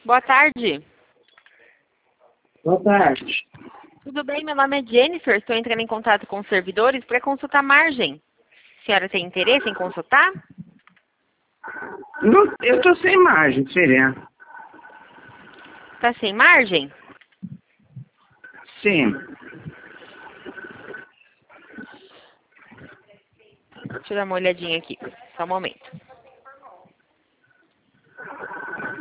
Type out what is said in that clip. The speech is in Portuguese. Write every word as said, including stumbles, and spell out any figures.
Boa tarde. Boa tarde. Tudo bem? Meu nome é Jennifer. Estou entrando em contato com os servidores para consultar margem. A senhora tem interesse em consultar? Não, eu estou sem margem, diferente. Está sem margem? Sim. Deixa eu dar uma olhadinha aqui. Só um momento.